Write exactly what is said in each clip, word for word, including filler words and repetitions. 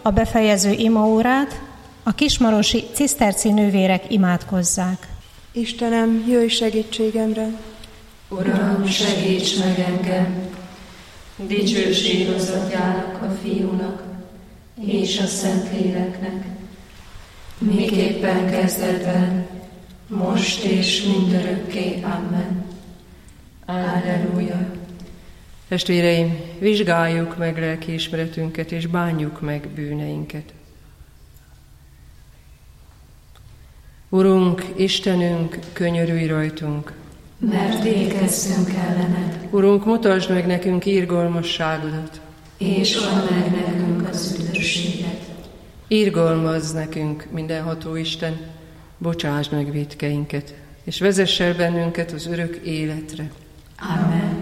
a befejező imaórát a kismarosi ciszterci nővérek imádkozzák. Istenem, jöjj segítségemre! Uram, segíts meg engem! Dicsőség az Atyának, a Fiúnak és a Szentléleknek, miképpen kezdetben, most és mindörökké. Amen. Alleluja. Testvéreim, vizsgáljuk meg lelkiismeretünket, és bánjuk meg bűneinket. Urunk, Istenünk, könyörülj rajtunk, mert végezzünk ellened. Urunk, mutasd meg nekünk irgalmasságodat, és add meg nekünk az üdvösséget. Irgalmazz nekünk, mindenható Isten, bocsásd meg vétkeinket, és vezess el bennünket az örök életre. Amen.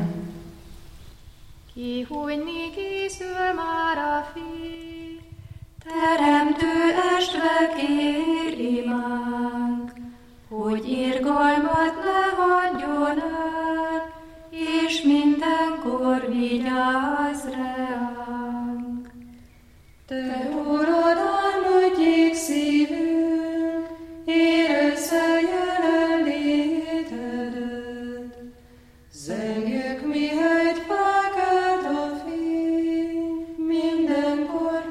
Kihújni készül már a fény, Teremtő estve kér imánk, hogy irgalmat ne hagyjon el, és mindenkor vigyázz ránk. Te, Urad, álmodjék szívünk, érezze jelenlétedet. Zengjük, mihelyt felkelt a fény, mindenkor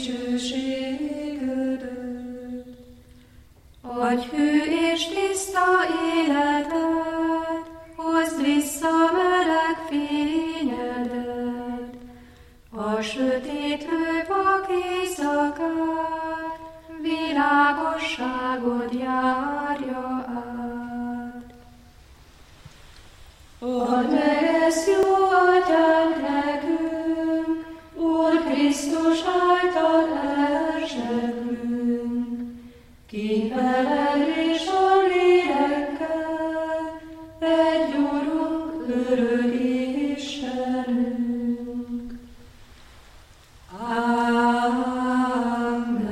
dicsőségedet. Adj hű és tiszta életet, hozd vissza meleg fényedet. A sötétlő vak éjszakát, világosságod járja át. Add meg ezt, jó Atyánk, nekünk, Úr Krisztus által elzseglünk, ki veled és a lélekkel, egy Urunk, örök Istenünk. Amen.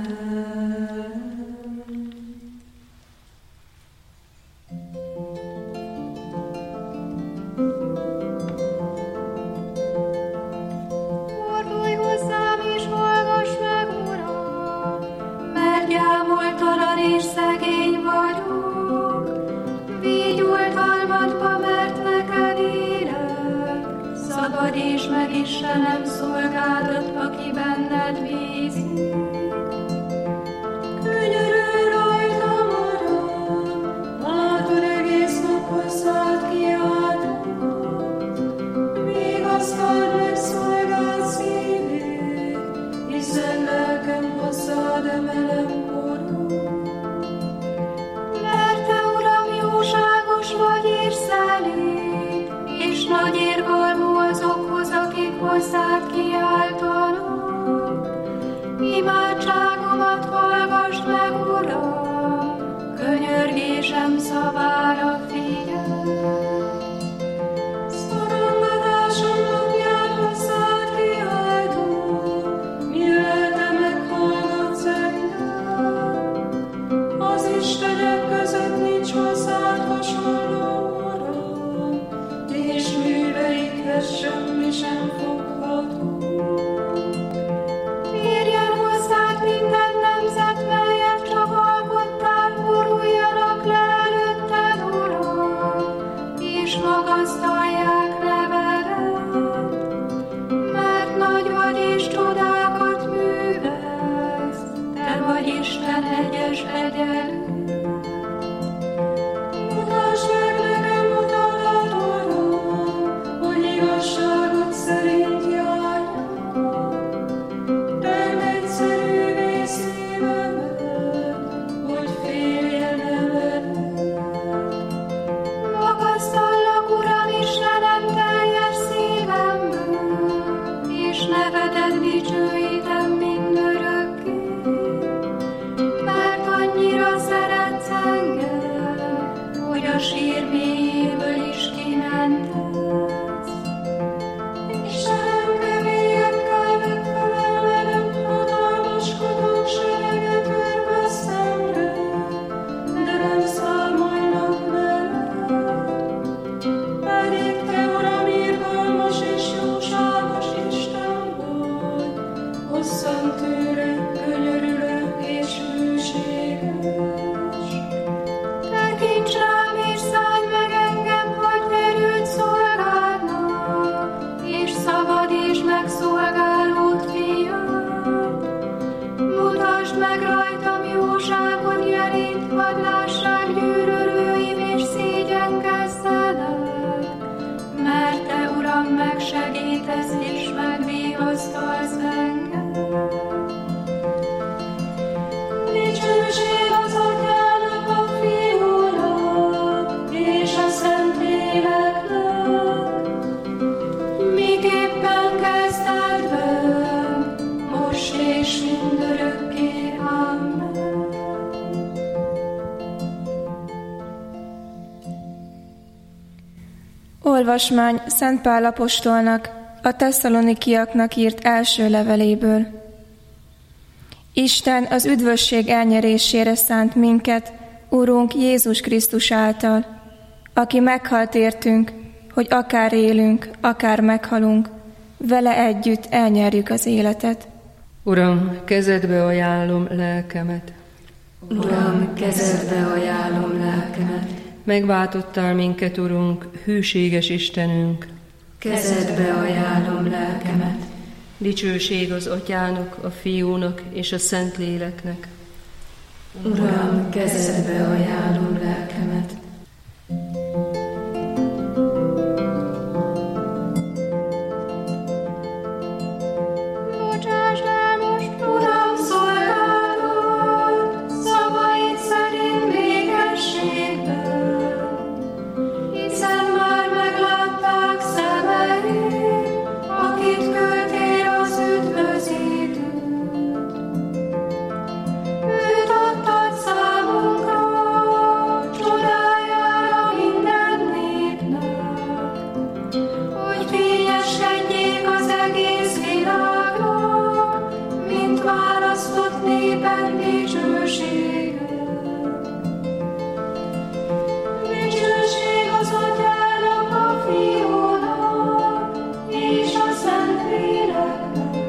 fordulj hozzám és hallgass meg, Uram, Mert gyámoltalan és szegény vagyok, végy oltalmadba, mert neked élek. Szabadíts meg, Istenem, szolgádat, aki benned bízik. Könyörülj rajtam, Uram, látod, egész nap hozzád kiáltok. Vigasztald meg szolgád szívét, hiszen lelkem hozzád emelem korod. Mert te, Uram, jóságos vagy és szelíd, és nagy irgalmú azokhoz, akik hozzád kiáltanak. Imádságomat hallgass meg, Uram, könyörgésem szavára figyelj. Szorongatásom napján hozzád kiáltok, mi lelke meghallgatsz engem. Az istenek között nincs hozzád hasonló, Uram, és műveikhez semmi sem fogható. Térjen hozzád minden nemzet, melyet csak alkottál, boruljanak le előtted, Uram, és magasztalják nevedet. Mert nagy vagy és csodákat művelsz, te vagy Isten egyes egyenlő. Mutasd meg nekem utadat, Uram, hogy igazságod szerint járjak. Tedd egyszerűvé szívemet, hogy féljen eveled. Magasztallak, Uram, Istenem, teljes szívemből, és nevedet dicsőítem mindörökké. Mert annyira szeretsz engem, hogy a sír mélyéből is kimentesz. Istenem, keményekkel megfelelve, hatalmaskodók sereget örvesz szemre, de nem számolnak veled. Pedig te, Uram, irgalmas és jóságos Isten vagy, hosszan tűrő, Olvasmány Szent Pál apostolnak, a tesszalonikiaknak írt első leveléből. Isten az üdvösség elnyerésére szánt minket, Urunk Jézus Krisztus által, aki meghalt értünk, hogy akár élünk, akár meghalunk, vele együtt elnyerjük az életet. Uram, kezedbe ajánlom lelkemet. Uram, kezedbe ajánlom lelkemet. Megváltottál minket, Urunk, hűséges Istenünk. Kezedbe ajánlom lelkemet. Dicsőség az Atyának, a Fiúnak és a Szentléleknek. Uram, kezedbe ajánlom lelkemet. Bocsásd el most, Uram, szolgálod, szavaid szerint végességből, hiszen már meglátták szemeid, akit küldtél az üdvözítőt. Őt adtad számunkra, csodájára minden népnek, hogy fényeskedjék az egész világnak, mint választott néped dicsősége. Dicsőség az Atyának, a Fiúnak és a Szentléleknek,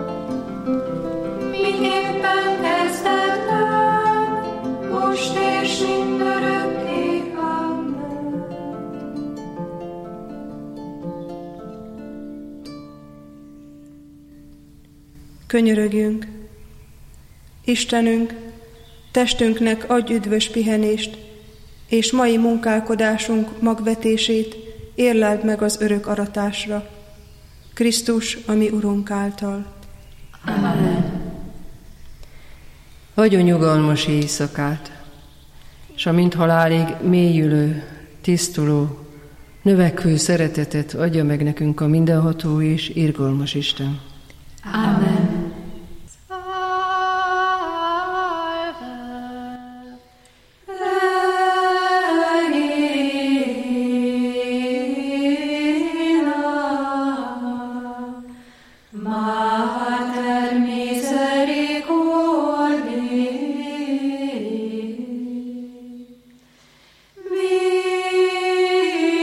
miképpen kezdetben, most és mindörökké. Amen. Könyörögjünk. Istenünk, testünknek adj üdvös pihenést, és mai munkálkodásunk magvetését érleld meg az örök aratásra. Krisztus, a mi Urunk által. Amen. Adjon nyugalmas éjszakát, s amint halálig mélyülő, tisztuló, növekvő szeretetet adja meg nekünk a mindenható és irgalmas Isten. Amen.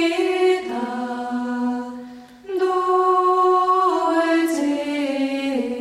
Vita, dolce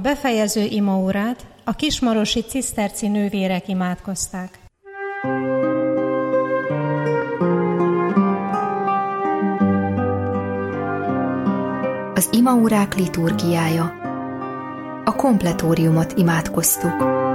befejező imaórát a kismarosi ciszterci nővérek imádkozták. Az imaórák liturgiája. A kompletóriumot imádkoztuk.